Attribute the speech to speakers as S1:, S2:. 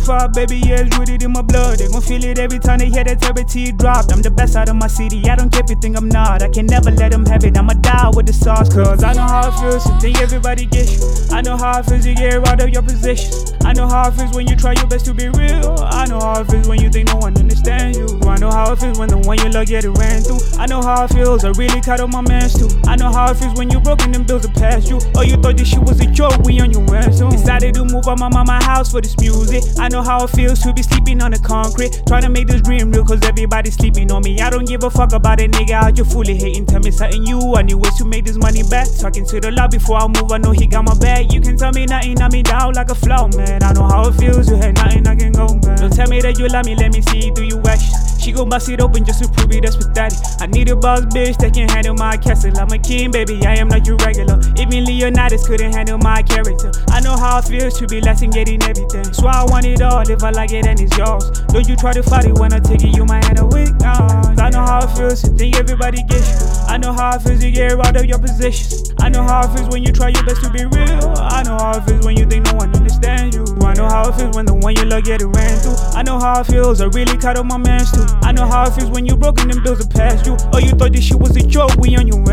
S1: 5, baby, yeah, it's rooted in my blood. They gon' feel it every time they hear that Terry drop. I'm the best out of my city, I don't care if you think I'm not. I can never let them have it, I'ma die with the sauce. Cause I know how it feels to think everybody gets you. I know how it feels to get out of your position. I know how it feels when you try your best to be real. I know how it feels when you think no one understands you. I know how it feels when the one you love get it ran through. I know how it feels, I really cut on my mans too. I know how it feels when you broken them bills are past you. Oh, you thought this shit was a joke, we on your ransom. Decided to move out my mama house for this music. I know how it feels to be sleeping on the concrete. Trying to make this dream real cause everybody's sleeping on me. I don't give a fuck about a nigga out, you fully hating. Tell me something you, I knew ways to make this money back. Talking to the law before I move, I know he got my back. You can tell me nothing, knock me down like a flow, man. I know how it feels, you had nothing, I can go, man. Don't tell me that you love me, let me see through your actions. She gon' bust it open just to prove it, that's pathetic. I need a boss bitch that can handle my castle. I'm a king, baby, I am not your regular. Even Leonidas couldn't handle my character. I know how it feels to be less and getting everything. So I want it all, if I like it then it's yours. Don't you try to fight it when I take it, you might end up weak. I know how it feels to think everybody gets you. I know how it feels to get out of your position. I know how it feels when you try your best to be real. I know how it feels when you think no one understands you. I know how it feels when the one you love get it ran through. I know how it feels, I really cut on my mans too. I know how it feels when you broken them bills are past you. Oh, you thought this shit was a joke, we on your